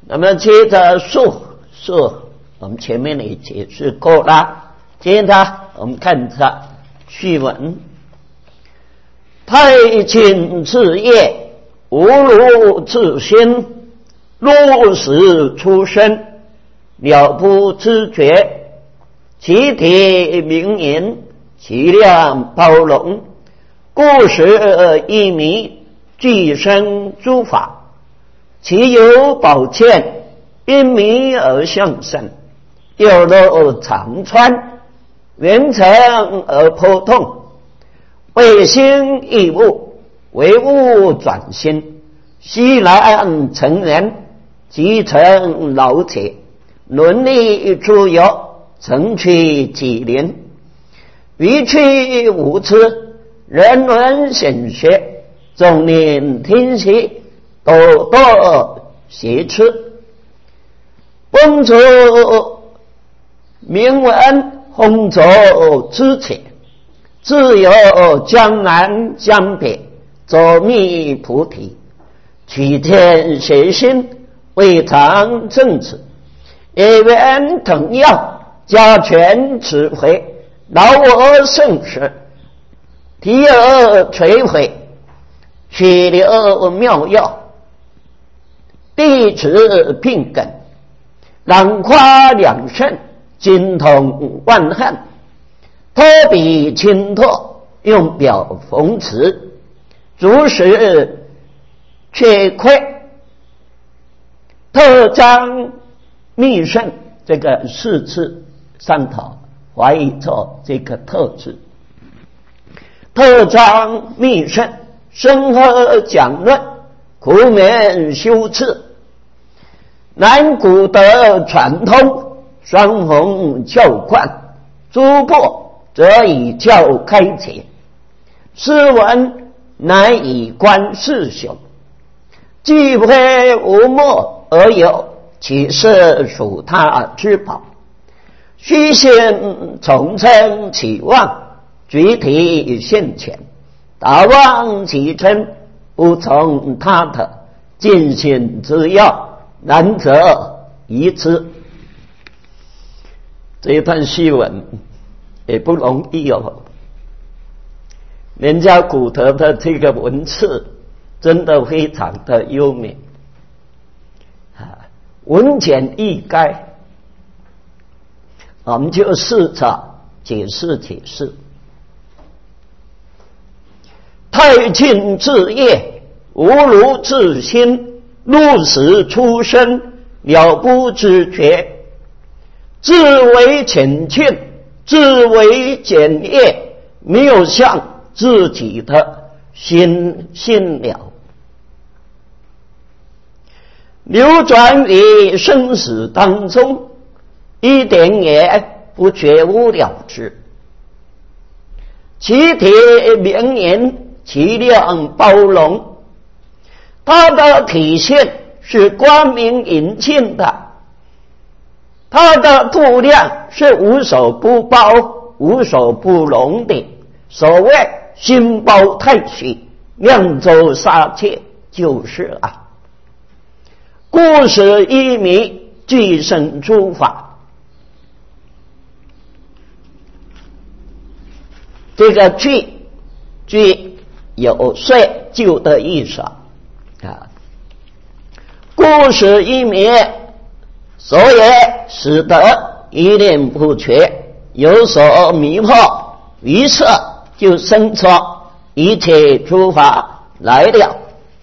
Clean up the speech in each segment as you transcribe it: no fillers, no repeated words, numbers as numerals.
那么接着述我们前面也解释过了，接着我们看它序文。太清至业，无如自心，入时出生，了不知觉，其体明言，其量包容，故时一迷，具生诸法，其有宝剑，因迷而向生，有漏长穿，圆成而破痛，为心易物，为物转心，悉然成人，即成老铁，伦理诸有，成趣几年，于趣无知，人伦显学，众念听习，多邪痴，风出名闻，风走知且，自有江南江北，走密菩提，取天邪心，未尝正直，也缘腾耀，加权指挥，劳我盛世，提而垂毁，取流妙药，弟子并根，朗夸两圣，精通万汉，托笔轻拓，用表讽刺，足使缺亏，特章密圣，这个四字上头怀疑错这个特字，特章密圣，深刻讲论，苦勉修持，南古德传通，双弘教观，诸部则以教开解，斯文乃以观世雄，既非无末而有，其是属他之宝，虚心重称其望，具体现前，达望其真，不从他的尽心之要，难则一之。这一段序文也不容易哦，人家古德的这个文字真的非常的优美文简意赅，我们就试着解释。太清至业，无如自心，入时出生，了不知觉，自为浅见，自为简业，没有向自己的心了。流转于生死当中，一点也不觉悟了之，其体明言，其量包容，它的体现是光明隐净的，它的度量是无所不包，无所不容的。所谓心包太虚，量周杀戒，就是故使一迷，具生诸法。这个具有睡就的意思故使一迷，所以使得一念不绝，有所迷惑，于是就生出一切诸法来了。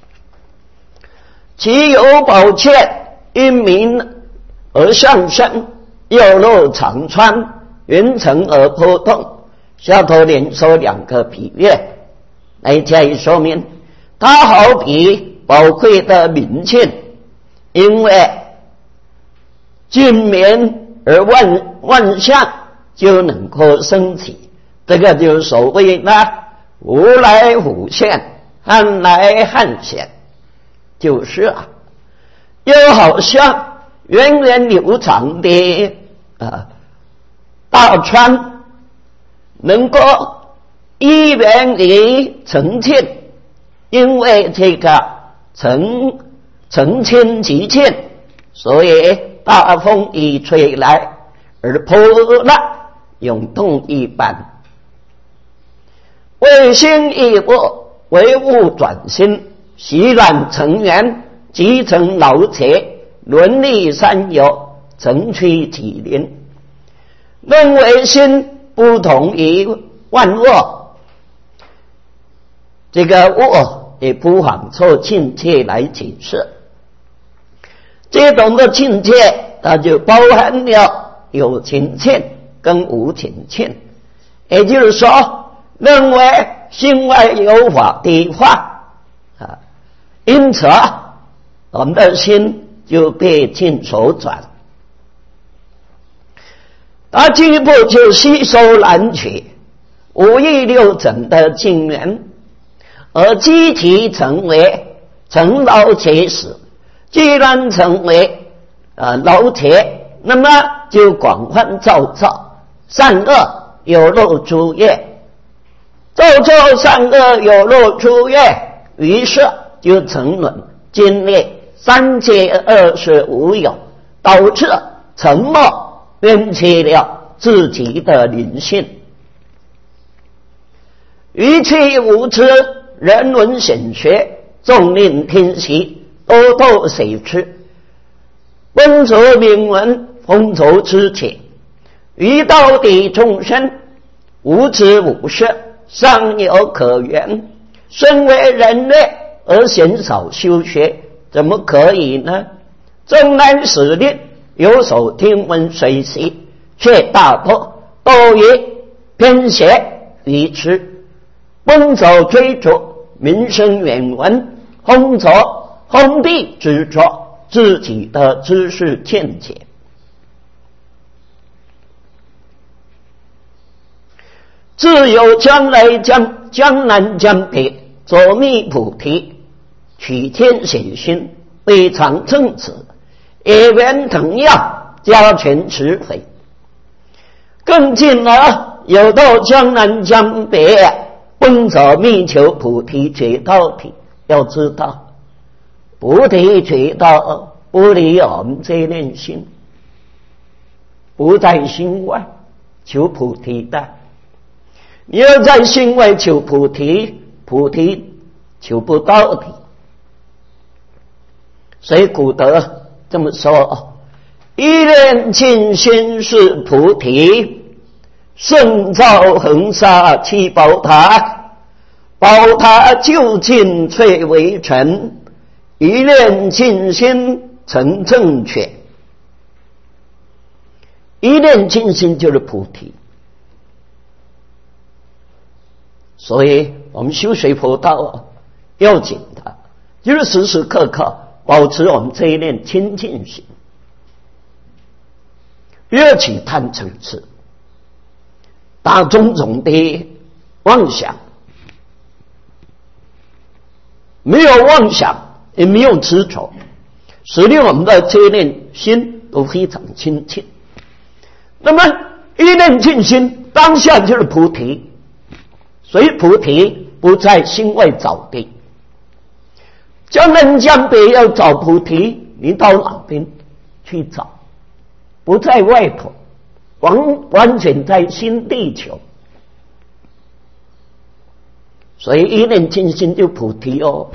其有宝剑，因明而上升，右露长穿，圆成而破洞。下头连说两个比喻来加以说明。它好比宝贵的明镜，因为镜面而万象就能够升起，这个就是所谓无来无现，汉来汉显，就是又好像源远流长的大川，能够一元里澄清，因为这个澄清其见， 所以大风一吹来，而泼辣涌动一般。为心一物，为物转心，习乱成缘，集成劳切，伦理三有，成趣体灵。认为心不同于万物，这个物也不妨做境界来解释。这种的境界，它就包含了有情境跟无情境，也就是说，认为心外有法的话啊，因此我们的心就被境所转。它进一步就吸收蓝取五欲六尘的境缘，而积极成为成劳切死。既然成为劳切，那么就广泛造作，善恶有漏诸业，造作善恶有漏诸业，于是就沉沦经历三界二十无有，导致沉默，冤屈了自己的灵性。于其无知，人伦显学，众令听习，多多谁知，温浊名闻，风愁之情，于道地众生无知无识，尚有可原。身为人类而鲜少修学，怎么可以呢？纵然使令，有所听闻随习，却大多都于偏邪愚痴，奔走追逐民生远闻，烘焙执着自己的知识见解。自有将来江南江北，左密菩提，取天显心，非常正直，也缘腾耀，加权持悔。更进而有到江南江北，奔走密求菩提觉道体。要知道，菩提觉道不离我们这念心，不在心外求菩提的。你要在心外求菩提，菩提求不到的。所以古德这么说：一念净心是菩提，胜造恒沙七宝塔，宝塔究竟翠为尘，一念净心成正确。一念净心就是菩提。所以我们修学佛道要紧的就是时时刻刻保持我们这一念清净心，不要起贪嗔痴，打种种的妄想。没有妄想，也没有执着，使令我们的这一念心都非常清净。那么一念净心，当下就是菩提。所以菩提不在心外找的，江南江北要找菩提，你到哪边去找？不在外头，完全在心地求。所以一念净心就菩提哦。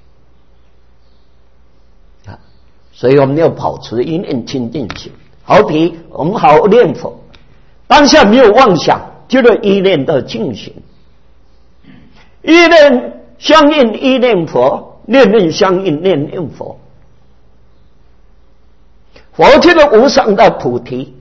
所以我们要保持一念清净心。好比我们好好念佛，当下没有妄想，就是一念的净心。一念相应一念佛，念念相应念念佛。佛就是无上的菩提。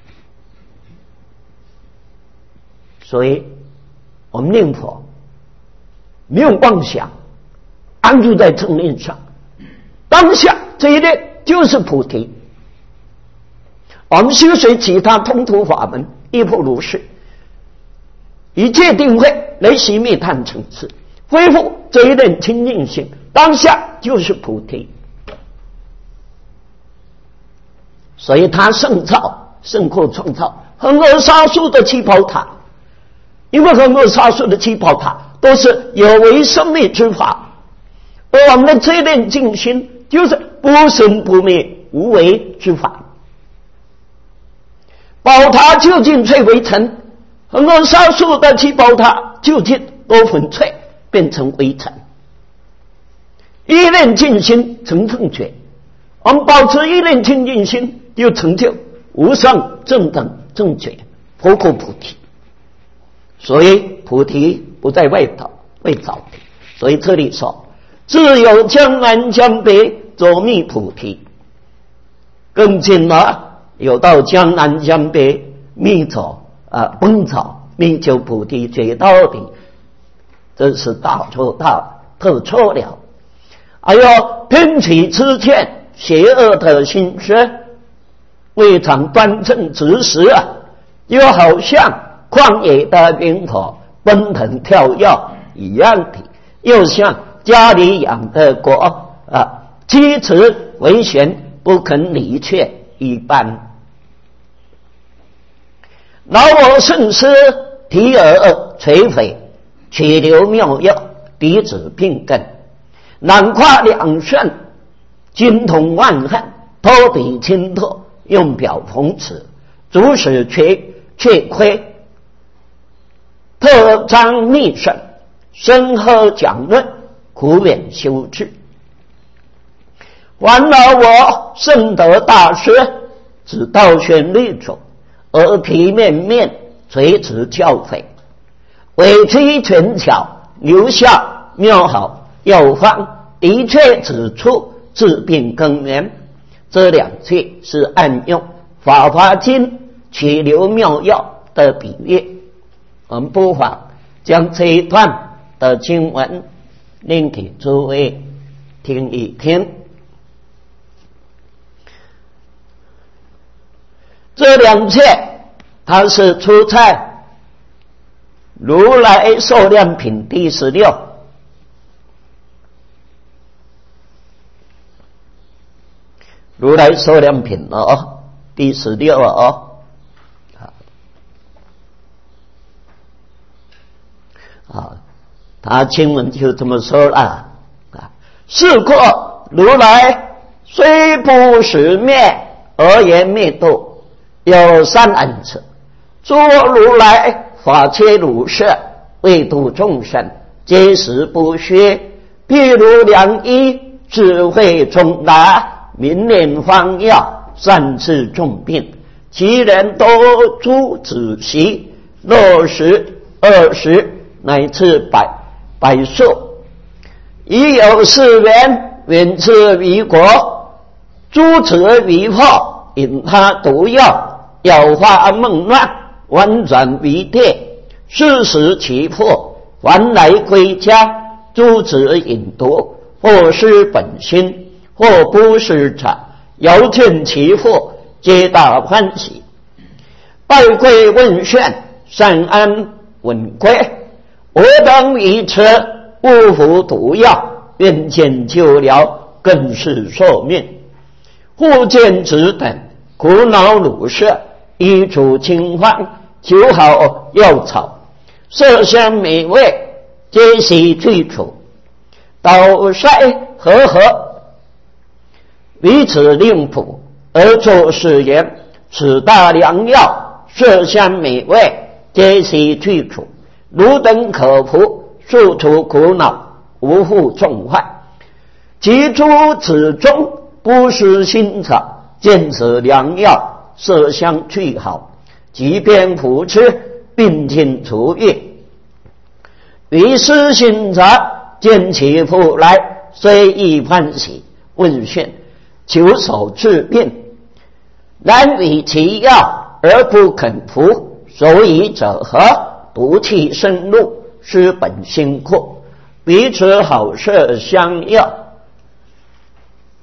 所以我们念佛没有妄想，安住在正念上，当下这一念就是菩提。我们修学其他通途法门亦复如是，一切定慧来熄灭贪嗔痴，恢复这一念清净心，当下就是菩提。所以他胜过创造恒河沙数的七宝塔，因为恒河沙数的七宝塔都是有为生灭之法，而我们的这一念净心就是不生不灭， 无为之法。宝塔究竟摧为尘，很多少数的七宝塔究竟都粉碎变成微尘。一念净心成正觉，我们保持一念清净心，就成就无上正等正觉，佛果菩提。所以菩提不在外头未找，所以这里说自有江南江北走觅菩提，更近了有到江南江北觅找奔找觅求菩提觉到底，这是大错特错了。还有偏起痴见邪恶的心思，未尝端正直实又好像旷野的冰火奔腾跳跃一样的，又像家里养的狗鸡翅为悬不肯离却一般。老我圣师提耳垂榧，曲流妙药，弟子并根，囊括两肾，精通万恨，托比清透，用表讽刺，主使却亏，特彰逆胜，深厚讲论，苦远修治。还了我圣德大师，只道旋律中，耳提面面，垂直教诲，委曲权巧，留下妙好药方，的确指出治病根源。这两句是暗用《法华经》曲流妙药的比喻。我们不妨将这一段的经文念给诸位听一听。这两句它是出在如来寿量品第16。如来寿量品第16他经文就这么说了是过如来虽不实灭，而言灭度，有三恩赐。诸如来法切如是，为度众生，皆实不虚。譬如良医，智慧通达，明念方药，善治重病。其人多诸子习，60、20乃至百数。已有4人远至于国，诸子于祸，引他毒药，药化梦乱，婉转于地。是时其父还来归家，诸子引毒，或失本心，或不失察，遥见其父，皆大欢喜，拜跪问讯，善安稳归。我等于此勿服毒药，愿见救疗，更是寿命。忽见子等苦恼鲁舍，衣着清欢，酒好药草，色香美味，皆悉具足。导筛和合，彼此令谱，而作是言：此大良药，色香美味，皆悉具足。汝等可服，速除苦恼，无负重患。其诸子中不失心草，见此良药，色香俱好，即便服吃，病尽除愈。于是心察，见其父来，虽亦欢喜，问讯，求手治病。然与其药而不肯服，所以者何？毒气深入，失本心库。彼此好色相药，